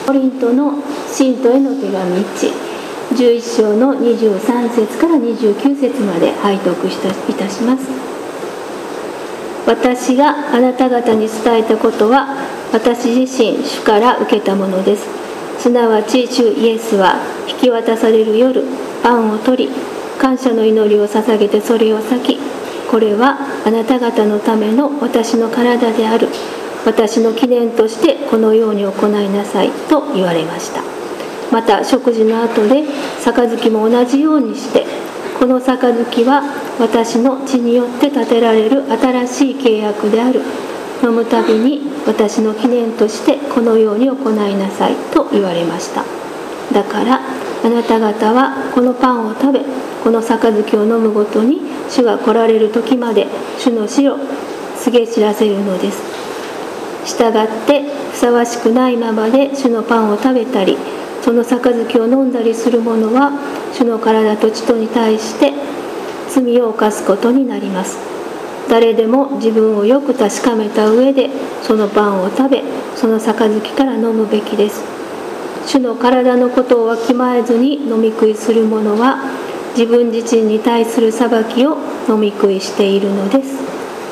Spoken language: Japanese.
コリントの信徒への手紙11章の23節から29節まで拝読いたします。私があなた方に伝えたことは、私自身主から受けたものです。すなわち主イエスは引き渡される夜、パンを取り、感謝の祈りを捧げてそれを裂き、これはあなた方のための私の体である。私の記念としてこのように行いなさいと言われました。また食事の後で杯も同じようにして、この杯は私の血によって立てられる新しい契約である。飲むたびに私の記念としてこのように行いなさいと言われました。だからあなた方はこのパンを食べ、この杯を飲むごとに主が来られる時まで主の死を告げ知らせるのです。したがってふさわしくないままで主のパンを食べたり、その杯を飲んだりする者は主の体と血とに対して罪を犯すことになります。誰でも自分をよく確かめた上でそのパンを食べ、その杯から飲むべきです。主の体のことをわきまえずに飲み食いする者は自分自身に対する裁きを飲み食いしているのです。